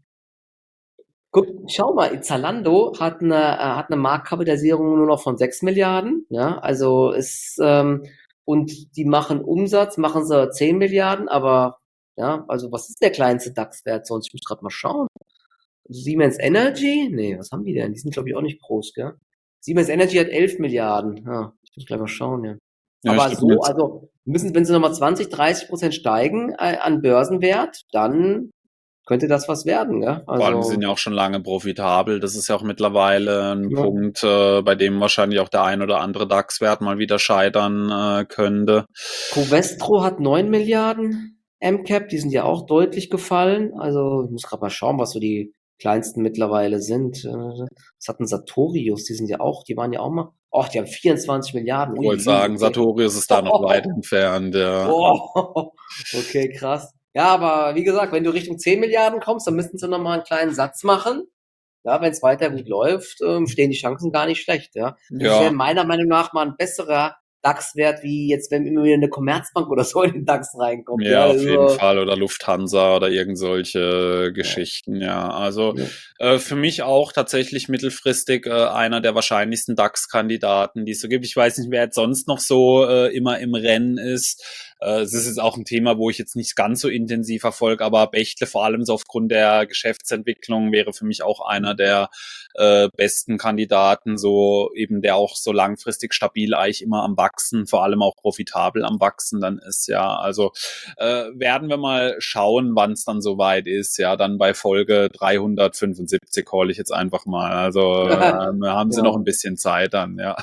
Speaker 2: Guck, schau mal, Zalando hat eine, äh, hat eine Marktkapitalisierung nur noch von sechs Milliarden, ja, also ist, ähm, und die machen Umsatz, machen sie zehn Milliarden, aber, ja, also was ist der kleinste DAX-Wert sonst? Ich muss gerade mal schauen. Siemens Energy? Nee, was haben die denn? Die sind, glaube ich, auch nicht groß, gell? Siemens Energy hat elf Milliarden. Ja, ich muss gleich mal schauen, ja.
Speaker 1: Ja, ich
Speaker 2: Aber
Speaker 1: glaube
Speaker 2: so,
Speaker 1: jetzt,
Speaker 2: also müssen, wenn sie nochmal zwanzig, dreißig Prozent steigen äh, an Börsenwert, dann könnte das was werden, gell?
Speaker 1: vor allem, sie sind
Speaker 2: Also,
Speaker 1: ja auch schon lange profitabel. Das ist ja auch mittlerweile ein
Speaker 2: ja.
Speaker 1: Punkt, äh, bei dem wahrscheinlich auch der ein oder andere DAX-Wert mal wieder scheitern äh, könnte.
Speaker 2: Covestro hat neun Milliarden M Cap, die sind ja auch deutlich gefallen. Also, ich muss gerade mal schauen, was so die kleinsten mittlerweile sind. Äh, was hat 'n Sartorius? Die sind ja auch die waren ja auch mal och, die haben vierundzwanzig Milliarden.
Speaker 1: Ich
Speaker 2: Ui,
Speaker 1: wollte
Speaker 2: ui, ui,
Speaker 1: sagen,
Speaker 2: okay.
Speaker 1: Sartorius ist da noch weit entfernt, ja.
Speaker 2: Oh, okay, krass. Ja, aber wie gesagt, wenn du Richtung zehn Milliarden kommst, dann müssten sie noch mal 'n kleinen Satz machen. Ja, wenn's weiter gut läuft, ähm, stehen die Chancen gar nicht schlecht, ja. Also, es wäre
Speaker 1: Ja.
Speaker 2: meiner Meinung nach mal 'n besserer DAX-Wert, wie jetzt, wenn immer wieder 'ne Commerzbank oder so in den DAX reinkommt,
Speaker 1: Ja,
Speaker 2: ja.
Speaker 1: auf jeden
Speaker 2: Also
Speaker 1: Fall oder Lufthansa oder irgend solche
Speaker 2: Ja.
Speaker 1: Geschichten, ja. Also,
Speaker 2: Ja.
Speaker 1: äh, für mich auch tatsächlich mittelfristig, äh, einer der wahrscheinlichsten DAX-Kandidaten, die es so gibt. Ich weiß nicht, wer jetzt sonst noch so, äh, immer im Rennen ist. Äh, es ist jetzt auch 'n Thema, wo ich jetzt nicht ganz so intensiv verfolge, aber Bechtle, vor allem so aufgrund der Geschäftsentwicklung, wäre für mich auch einer der, äh, besten Kandidaten, so eben der auch so langfristig stabil eigentlich immer am Wachsen, vor allem auch profitabel am Wachsen dann ist, ja. Also, äh, werden wir mal schauen, wann's dann so weit ist, ja, dann bei Folge dreihundertfünfundsiebzig call ich jetzt einfach mal. Also, ähm, haben Sie noch 'n
Speaker 2: Genau.
Speaker 1: bisschen Zeit dann, ja.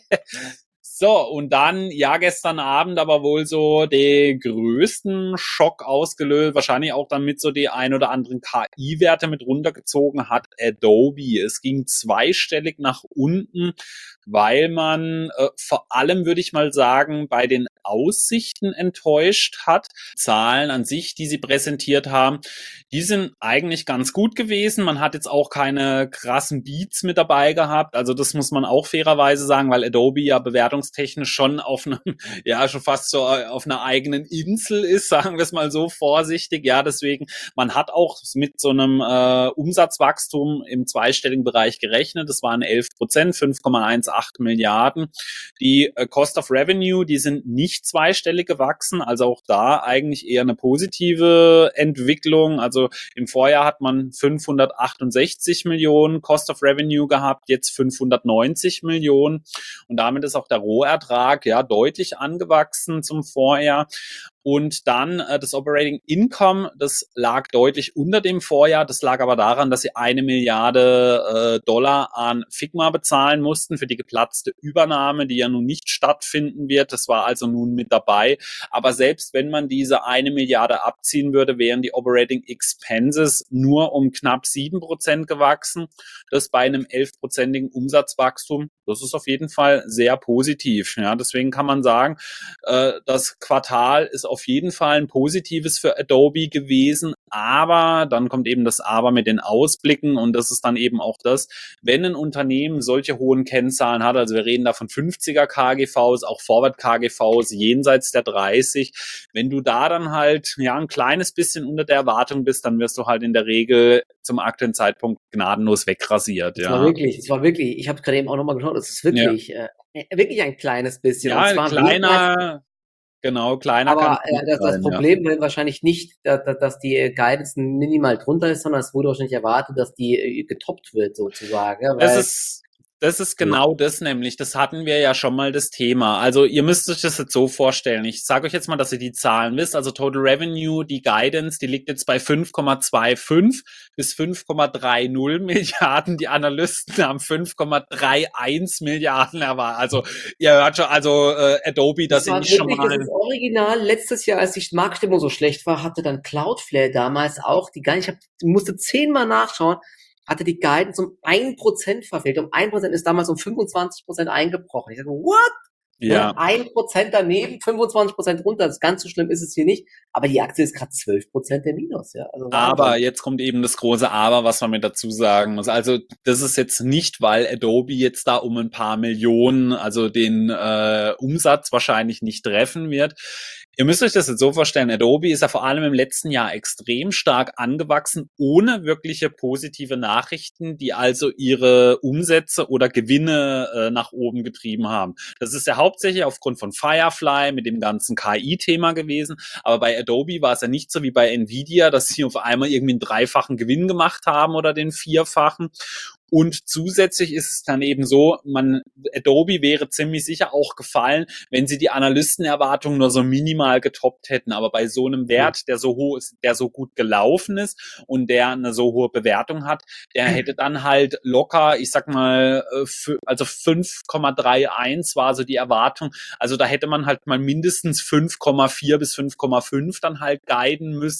Speaker 1: So, und dann, ja, gestern Abend aber wohl so den größten Schock ausgelöst, wahrscheinlich auch damit so die ein oder anderen K I-Werte mit runtergezogen hat Adobe. Es ging zweistellig nach unten, weil man, äh, vor allem, würde ich mal sagen, bei den Aussichten enttäuscht hat. Zahlen an sich, die sie präsentiert haben, die sind eigentlich ganz gut gewesen. Man hat jetzt auch keine krassen Beats mit dabei gehabt. Also, das muss man auch fairerweise sagen, weil Adobe ja bewertungstechnisch schon auf 'nem ja, schon fast so auf 'ner eigenen Insel ist, sagen wir's mal so vorsichtig. Ja, deswegen, man hat auch mit so 'nem, äh, Umsatzwachstum im zweistelligen Bereich gerechnet. Das waren elf Prozent, fünf Komma achtzehn Milliarden. Die, äh, Cost of Revenue, die sind nicht zweistellig gewachsen, also auch da eigentlich eher 'ne positive Entwicklung. Also, im Vorjahr hat man fünfhundertachtundsechzig Millionen Cost of Revenue gehabt, jetzt fünfhundertneunzig Millionen. Und damit ist auch der Rohertrag, ja, deutlich angewachsen zum Vorjahr. Und dann, äh, das Operating Income, das lag deutlich unter dem Vorjahr. Das lag aber daran, dass sie eine Milliarde äh, Dollar an Figma bezahlen mussten für die geplatzte Übernahme, die ja nun nicht stattfinden wird. Das war also nun mit dabei. Aber selbst wenn man diese eine Milliarde abziehen würde, wären die Operating Expenses nur um knapp sieben Prozent gewachsen. Das bei einem elfprozentigen Umsatzwachstum. Das ist auf jeden Fall sehr positiv, ja. Deswegen kann man sagen, äh, das Quartal ist auf jeden Fall ein positives für Adobe gewesen, aber dann kommt eben das Aber mit den Ausblicken und das ist dann eben auch das, wenn ein Unternehmen solche hohen Kennzahlen hat, also wir reden da von fünfziger K G Vs, auch Forward K G Vs jenseits der dreißig, wenn du da dann halt, ja, ein kleines bisschen unter der Erwartung bist, dann wirst du halt in der Regel zum aktuellen Zeitpunkt gnadenlos wegrasiert,
Speaker 2: Es war
Speaker 1: ja.
Speaker 2: wirklich es war wirklich ich habe grade eben auch noch mal geschaut, es ist
Speaker 1: Ja.
Speaker 2: wirklich, äh, wirklich ein kleines bisschen und
Speaker 1: Ja,
Speaker 2: zwar
Speaker 1: kleiner genau, kleiner kann's
Speaker 2: aber,
Speaker 1: nicht
Speaker 2: äh, das das
Speaker 1: sein, ja.
Speaker 2: Problem wird wahrscheinlich nicht, da da dass die Guidance minimal drunter ist, sondern es wurde wahrscheinlich erwartet, dass die, äh, getoppt wird sozusagen, ja,
Speaker 1: Das
Speaker 2: weil
Speaker 1: ist das ist
Speaker 2: Ja.
Speaker 1: genau das nämlich. Das hatten wir ja schon mal das Thema. Also, ihr müsst euch das jetzt so vorstellen. Ich sage euch jetzt mal, dass ihr die Zahlen wisst. Also, Total Revenue, die Guidance, die liegt jetzt bei fünf Komma fünfundzwanzig bis fünf Komma dreißig Milliarden. Die Analysten haben fünf Komma einunddreißig Milliarden erwartet. Also, ihr hört schon, also, äh, Adobe, da
Speaker 2: Das
Speaker 1: sehe
Speaker 2: war
Speaker 1: ich schon
Speaker 2: wirklich das
Speaker 1: mal
Speaker 2: ist original letztes Jahr, als die Marktstimmung so schlecht war, hatte dann Cloudflare damals auch die Guidance ich habe musste zehnmal nachschauen, hatte die Guidance um ein Prozent verfehlt. Um ein Prozent ist damals um fünfundzwanzig Prozent eingebrochen. Ich sage: „What?“ Ne,
Speaker 1: Ja.
Speaker 2: ein Prozent daneben, fünfundzwanzig Prozent runter. Das ganz so schlimm ist es hier nicht, aber die Aktie ist grad zwölf Prozent im Minus, ja, also
Speaker 1: Aber
Speaker 2: Wahnsinn.
Speaker 1: jetzt kommt eben das große Aber, was man mit dazu sagen muss. Also, das ist jetzt nicht, weil Adobe jetzt da um ein paar Millionen, also den, äh, Umsatz wahrscheinlich nicht treffen wird. Ihr müsst euch das jetzt so vorstellen, Adobe ist ja vor allem im letzten Jahr extrem stark angewachsen, ohne wirkliche positive Nachrichten, die also ihre Umsätze oder Gewinne, äh, nach oben getrieben haben. Das ist ja hauptsächlich aufgrund von Firefly mit dem ganzen K I-Thema gewesen, aber bei Adobe war es ja nicht so wie bei Nvidia, dass sie auf einmal irgendwie 'n dreifachen Gewinn gemacht haben oder den vierfachen. Und zusätzlich ist es dann eben so, man Adobe wäre ziemlich sicher auch gefallen, wenn sie die Analystenerwartungen nur so minimal getoppt hätten. Aber bei so 'nem
Speaker 2: Mhm.
Speaker 1: Wert, der so hoch ist, der so gut gelaufen ist und der 'ne so hohe Bewertung hat, der hätte dann halt locker, ich sage mal, äh, fü also fünf Komma einunddreißig war so die Erwartung. Also, da hätte man halt mal mindestens fünf Komma vier bis fünf Komma fünf dann halt guiden müssen,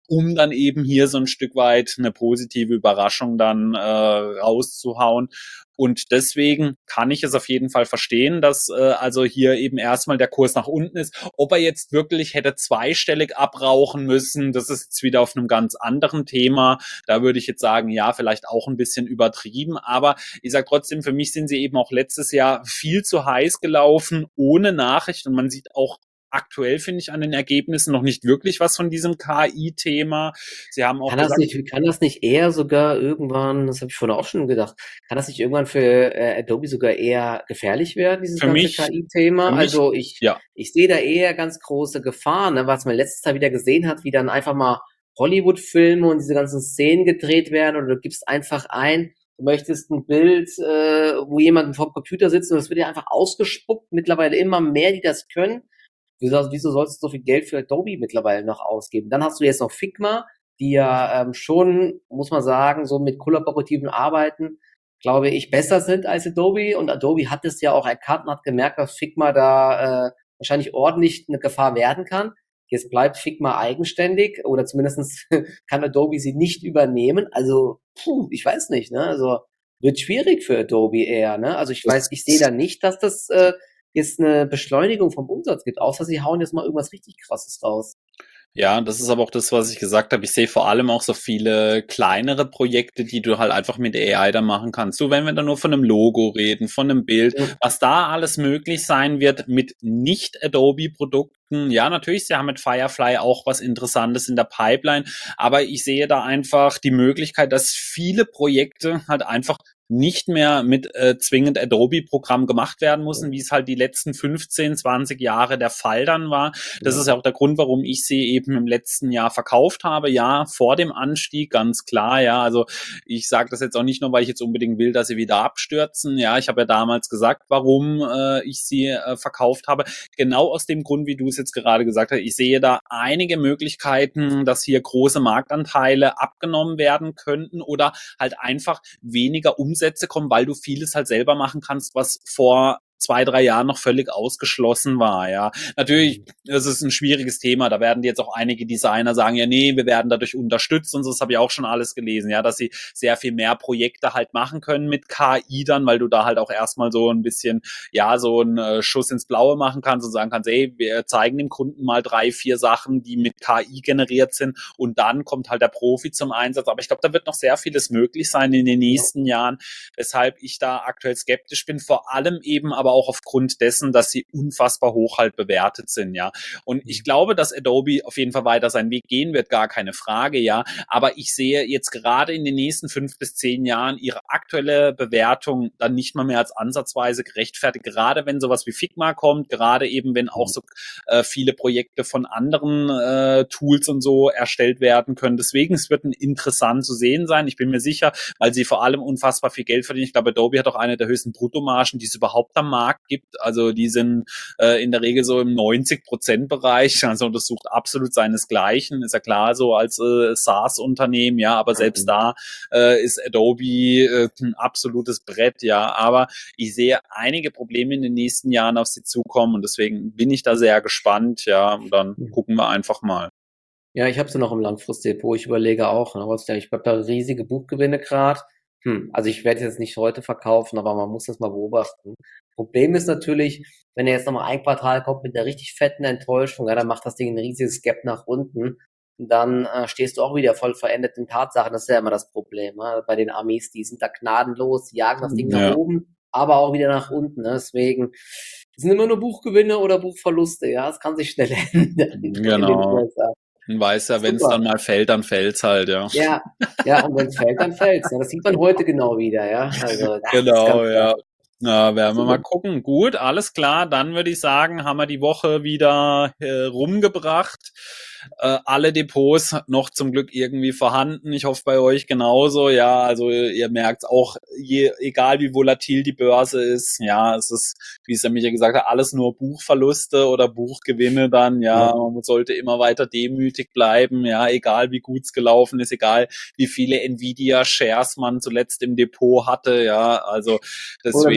Speaker 1: um dann eben hier so ein Stück weit eine positive Überraschung dann äh, rauszuhauen. Und deswegen kann ich es auf jeden Fall verstehen, dass äh, also hier eben erstmal der Kurs nach unten ist. Ob er jetzt wirklich hätte zweistellig abrauchen müssen, das ist jetzt wieder auf einem ganz anderen Thema. Da würde ich jetzt sagen, ja, vielleicht auch ein bisschen übertrieben. Aber ich sage trotzdem, für mich sind sie eben auch letztes Jahr viel zu heiß gelaufen, ohne Nachricht. Und man sieht auch aktuell, finde ich, an den Ergebnissen noch nicht wirklich was von diesem K I-Thema. Sie haben auch
Speaker 2: Kann das
Speaker 1: gesagt,
Speaker 2: nicht, kann das nicht eher sogar irgendwann, das habe ich vorhin auch schon gedacht, kann das nicht irgendwann für äh, Adobe sogar eher gefährlich werden, dieses
Speaker 1: für
Speaker 2: ganze
Speaker 1: mich, für
Speaker 2: K I-Thema?
Speaker 1: mich,
Speaker 2: Also ich,
Speaker 1: ja,
Speaker 2: ich sehe da eher ganz große Gefahren, ne, was man letztes Jahr wieder gesehen hat, wie dann einfach mal Hollywood-Filme und diese ganzen Szenen gedreht werden oder du gibst einfach ein, du möchtest ein Bild, äh, wo jemand vor dem Computer sitzt und das wird ja einfach ausgespuckt. Mittlerweile immer mehr, die das können. Wieso, wieso sollst du so viel Geld für Adobe mittlerweile noch ausgeben? Dann hast du jetzt noch Figma, die ja ähm, schon, muss man sagen, so mit kollaborativen Arbeiten, glaube ich, besser sind als Adobe. Und Adobe hat es ja auch erkannt und hat gemerkt, dass Figma da äh, wahrscheinlich ordentlich eine Gefahr werden kann. Jetzt bleibt Figma eigenständig oder zumindest kann Adobe sie nicht übernehmen. Also, puh, ich weiß nicht, ne? Also wird schwierig für Adobe eher, ne? Also ich weiß, ich sehe
Speaker 1: das
Speaker 2: da nicht, dass das äh, jetzt eine Beschleunigung vom Umsatz gibt, außer sie hauen jetzt mal irgendwas richtig Krasses raus.
Speaker 1: Ja, das ist aber auch das, was ich gesagt habe. Ich sehe vor allem auch so viele kleinere Projekte, die du halt einfach mit A I da machen kannst. So, wenn wir da nur von einem Logo reden, von einem Bild,
Speaker 2: Mhm.
Speaker 1: was da alles möglich sein wird mit nicht Adobe-Produkten. Ja, natürlich, sie haben mit Firefly auch was Interessantes in der Pipeline, aber ich sehe da einfach die Möglichkeit, dass viele Projekte halt einfach nicht mehr mit äh, zwingend Adobe-Programm gemacht werden müssen, wie es halt die letzten fünfzehn, zwanzig Jahre der Fall dann war. Das ist
Speaker 2: Ja.
Speaker 1: ja auch der Grund, warum ich sie eben im letzten Jahr verkauft habe. Ja, vor dem Anstieg, ganz klar. Ja, also ich sage das jetzt auch nicht nur, weil ich jetzt unbedingt will, dass sie wieder abstürzen. Ja, ich habe ja damals gesagt, warum äh, ich sie äh, verkauft habe. Genau aus dem Grund, wie du es jetzt gerade gesagt hast. Ich sehe da einige Möglichkeiten, dass hier große Marktanteile abgenommen werden könnten oder halt einfach weniger Umsätze kommen, weil du vieles halt selber machen kannst, was vor zwei, drei Jahren noch völlig ausgeschlossen war, ja. Natürlich,
Speaker 2: Mhm.
Speaker 1: das ist ein schwieriges Thema, da werden jetzt auch einige Designer sagen, ja, nee, wir werden dadurch unterstützt und so, das habe ich auch schon alles gelesen, ja, dass sie sehr viel mehr Projekte halt machen können mit K I dann, weil du da halt auch erstmal so ein bisschen, ja, so einen äh, Schuss ins Blaue machen kannst und sagen kannst, ey, wir zeigen dem Kunden mal drei, vier Sachen, die mit K I generiert sind und dann kommt halt der Profi zum Einsatz, aber ich glaube, da wird noch sehr vieles möglich sein in den
Speaker 2: Ja.
Speaker 1: nächsten Jahren, weshalb ich da aktuell skeptisch bin, vor allem eben aber auch aufgrund dessen, dass sie unfassbar hoch halt bewertet sind, ja. Und ich
Speaker 2: Mhm.
Speaker 1: glaube, dass Adobe auf jeden Fall weiter seinen Weg gehen wird, gar keine Frage, ja. Aber ich sehe jetzt gerade in den nächsten fünf bis zehn Jahren ihre aktuelle Bewertung dann nicht mal mehr als ansatzweise gerechtfertigt, gerade wenn sowas wie Figma kommt, gerade eben wenn auch so äh, viele Projekte von anderen äh, Tools und so erstellt werden können. Deswegen, es wird ein interessant zu sehen sein. Ich bin mir sicher, weil sie vor allem unfassbar viel Geld verdienen. Ich glaube, Adobe hat auch eine der höchsten Bruttomargen, die es überhaupt am Markt gibt. Also die sind äh, in der Regel so im neunzig Prozent Bereich. Also das sucht absolut seinesgleichen. Ist ja klar, so als äh, SaaS-Unternehmen, ja, aber selbst
Speaker 2: Mhm.
Speaker 1: da äh, ist Adobe äh, ein absolutes Brett, ja. Aber ich sehe einige Probleme in den nächsten Jahren auf sie zukommen und deswegen bin ich da sehr gespannt, ja. Und dann
Speaker 2: Mhm.
Speaker 1: gucken wir einfach mal.
Speaker 2: Ja, ich habe sie noch im Langfristdepot. Ich überlege auch, ne, was ich habe da riesige Buchgewinne gerade. Hm, also ich werde jetzt nicht heute verkaufen, aber man muss das mal beobachten. Problem ist natürlich, wenn er jetzt nochmal ein Quartal kommt mit einer richtig fetten Enttäuschung, ja, dann macht das Ding ein riesiges Gap nach unten. Und dann äh, stehst du auch wieder voll verändert in Tatsachen. Das ist ja immer das Problem, ne? Bei den Amis, die sind da gnadenlos, die jagen das Ding nach
Speaker 1: Ja,
Speaker 2: oben, aber auch wieder nach unten. Ne? Deswegen es sind immer nur Buchgewinne oder Buchverluste. Ja, es kann sich schnell ändern in den
Speaker 1: genau.
Speaker 2: U S A.
Speaker 1: Man weiß ja, wenn es
Speaker 2: Super.
Speaker 1: dann mal fällt, dann fällt's halt, ja.
Speaker 2: Ja, ja, und wenn es fällt, dann fällt's, ne? Das sieht man heute genau wieder, ja. Also, das ist
Speaker 1: Genau,
Speaker 2: ganz klar.
Speaker 1: ja. Na, werden wir mal
Speaker 2: Super.
Speaker 1: gucken. Gut, alles klar. Dann würde ich sagen, haben wir die Woche wieder äh, rumgebracht. Äh, alle Depots noch zum Glück irgendwie vorhanden. Ich hoffe bei euch genauso. Ja, also ihr merkt auch, je, egal wie volatil die Börse ist, ja, es ist, wie es ja Micha gesagt hat, alles nur Buchverluste oder Buchgewinne dann. Ja,
Speaker 2: Ja.
Speaker 1: man sollte immer weiter demütig bleiben. Ja, egal wie gut es gelaufen ist, egal wie viele Nvidia-Shares man zuletzt im Depot hatte. Ja, also
Speaker 2: Oder wie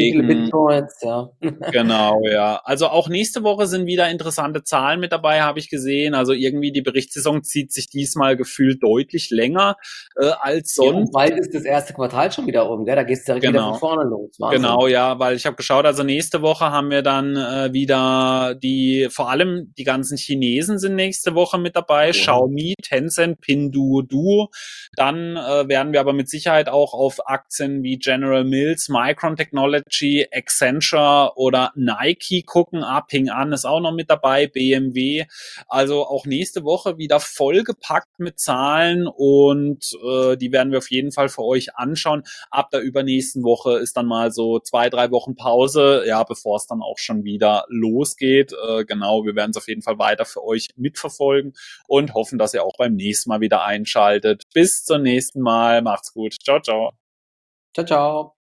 Speaker 2: viele
Speaker 1: Deswegen
Speaker 2: Bitcoins, ja.
Speaker 1: Genau, ja. Also auch nächste Woche sind wieder interessante Zahlen mit dabei, habe ich gesehen. Also irgendwie die Berichtssaison zieht sich diesmal gefühlt deutlich länger äh, als
Speaker 2: Ja, und
Speaker 1: sonst.
Speaker 2: bald ist das erste Quartal schon wieder um, gell? Da geht's direkt wieder von
Speaker 1: Genau.
Speaker 2: vorne los.
Speaker 1: Genau,
Speaker 2: Wahnsinn.
Speaker 1: ja, weil ich habe geschaut, also nächste Woche haben wir dann äh, wieder die, vor allem die ganzen Chinesen sind nächste Woche mit dabei,
Speaker 2: Oha.
Speaker 1: Xiaomi, Tencent, Pinduoduo. Dann äh, werden wir aber mit Sicherheit auch auf Aktien wie General Mills, Micron Technology, Accenture oder Nike gucken. Ah, Ping An ist auch noch mit dabei, B M W. Also auch nächste Woche wieder vollgepackt mit Zahlen und äh, die werden wir auf jeden Fall für euch anschauen. Ab der übernächsten Woche ist dann mal so zwei, drei Wochen Pause, ja, bevor es dann auch schon wieder losgeht. Äh, genau, wir werden es auf jeden Fall weiter für euch mitverfolgen und hoffen, dass ihr auch beim nächsten Mal wieder einschaltet. Bis zum nächsten Mal. Macht's gut. Ciao, ciao.
Speaker 2: Ciao, ciao.